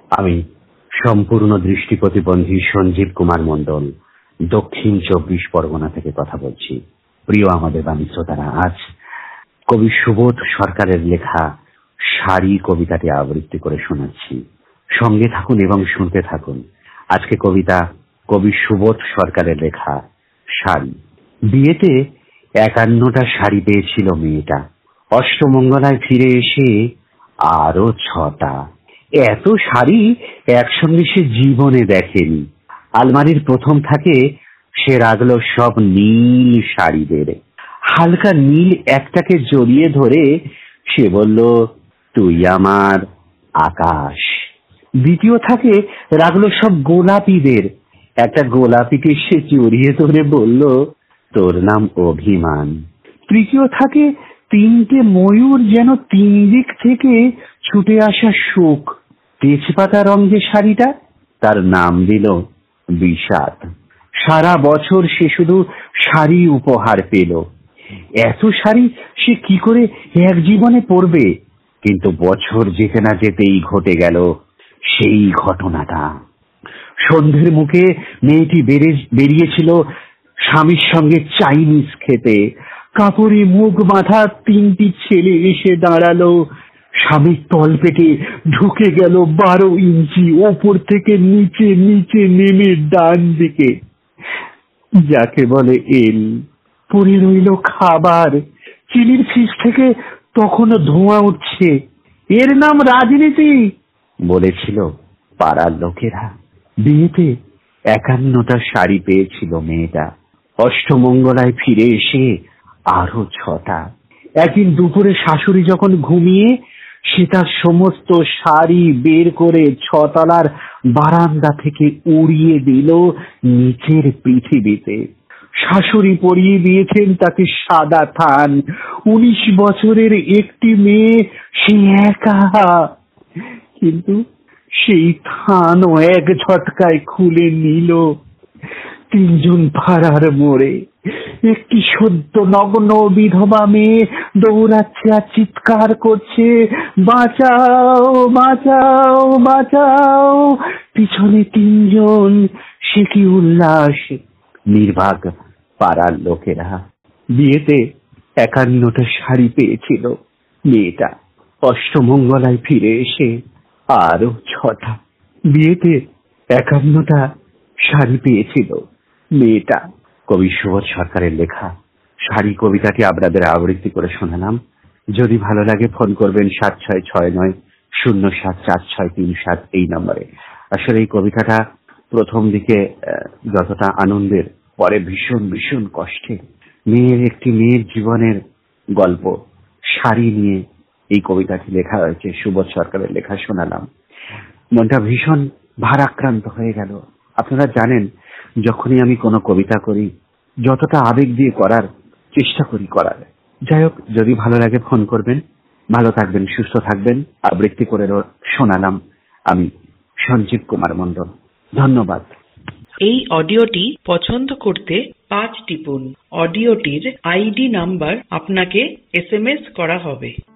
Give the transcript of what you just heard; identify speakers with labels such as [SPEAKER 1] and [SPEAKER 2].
[SPEAKER 1] আমি সম্পূর্ণ দৃষ্টি প্রতিবন্ধী সঞ্জীব কুমার মণ্ডল দক্ষিণ ২৪ পরগনা থেকে কথা বলছি। প্রিয় আমাদের বাণী শ্রোতারা, আজ কবি সুবোধ সরকারের লেখা শাড়ি কবিতাটি আবৃত্তি করে শোনাচ্ছি। সঙ্গে থাকুন এবং শুনতে থাকুন। আজকে কবিতা কবি সুবোধ সরকারের লেখা শাড়ি। বিয়েতে ৫১টা শাড়ি পেয়েছিল মেয়েটা, অষ্টমঙ্গলায় ফিরে এসে আরো ৬টা। এত শাড়ি একসঙ্গে সে জীবনে দেখেনি। আলমারির প্রথম থাকে সে রাখলো সব নীল শাড়িদের। হালকা নীল একটাকে জড়িয়ে ধরে সে বলল, তুই আমার আকাশ। দ্বিতীয় থাকে রাখলো সব গোলাপিদের। একটা গোলাপিকে সে জড়িয়ে ধরে বলল, তোর নাম অভিমান। তৃতীয় থাকে ৩টে ময়ূর, যেন ৩ দিক থেকে ছুটে আসা সুখ। তেজপাতা রং যে শাড়িটা, তার নাম দিল বিষাদ। সারা বছর সে শুধু শাড়ি উপহার পেল। এত শাড়ি সে কি করে এক জীবনে পরবে? কিন্তু বছর যেতে না যেতেই ঘটে গেল সেই ঘটনাটা। সন্ধ্যের মুখে মেয়েটি বেরিয়েছিল স্বামীর সঙ্গে চাইনিজ খেতে। কাপড়ে মুখ বাঁধা ৩টি ছেলে এসে দাঁড়ালো। স্বামীর তলপেটে ঢুকে গেল ১২ ইঞ্চি, ওপর থেকে নিচে নিচে নেমে ডান দিকে, যাকে বলে এল। পড়ে রইল খাবার। চিনির ফ্রিজ থেকে তখনও ধোঁয়া উঠছে। এর নাম রাজনীতি, বলেছিল পাড়ার লোকেরা। বিয়েতে ৫১টা শাড়ি পেয়েছিল মেয়েটা, অষ্টমঙ্গলায় ফিরে এসে আরো ৬টা। একদিন দুপুরে শাশুড়ি যখন ঘুমিয়ে, সে তার সমস্ত শাড়ি বের করে ৬তলার বারান্দা থেকে উড়িয়ে দিল নিচের পৃথিবীতে। শাশুড়ি পরিয়ে দিয়েছেন তাকে সাদা থান। ১৯ বছরের একটি মেয়ে, সে একা। কিন্তু সেই থানও এক ঝটকায় খুলে নিল। ৩জন পাড়ার মোড়ে একটি সদ্য নগ্ন বিধবা মেয়ে দৌড়াচ্ছে আর চিৎকার করছে, বাঁচাও বাঁচাও বাঁচাও। পিছনে ৩জন। সে কি উল্লাস! নির্বাক পাড়ার লোকেরা। বিয়েতে ৫১টা শাড়ি পেয়েছিল মেয়েটা, অষ্টমঙ্গলায় ফিরে এসে আরো ৬টা। বিয়েতে ৫১টা শাড়ি পেয়েছিল মেয়েটা। কবি সুবোধ সরকারের লেখা শাড়ি কবিতাটি আপনাদের আবৃত্তি করে শোনালাম। যদি ভালো লাগে ফোন করবেন ৭৬৬৯ ০৭৪৬৩৭ এই নম্বরে। আসলে এই কবিতাটা প্রথম দিকে যতটা আনন্দের, পরে ভীষণ ভীষণ কষ্টের। একটি মেয়ের জীবনের গল্প শাড়ি নিয়ে এই কবিতাটি লেখা হয়েছে। সুবোধ সরকারের লেখা শোনালাম। মনটা ভীষণ ভারাক্রান্ত হয়ে গেল। আপনারা জানেন, যখনই আমি কোনো কবিতা করি, যতটা আবেগ দিয়ে করার চেষ্টা করি করার। যাই হোক, যদি ভালো লাগে ফোন করবেন। ভালো থাকবেন, সুস্থ থাকবেন। আবৃত্তি করে শোনালাম আমি সঞ্জীব কুমার মণ্ডল। ধন্যবাদ।
[SPEAKER 2] এই অডিওটি পছন্দ করতে 5 টিপুন। অডিওটির আইডি নাম্বার আপনাকে SMS করা হবে।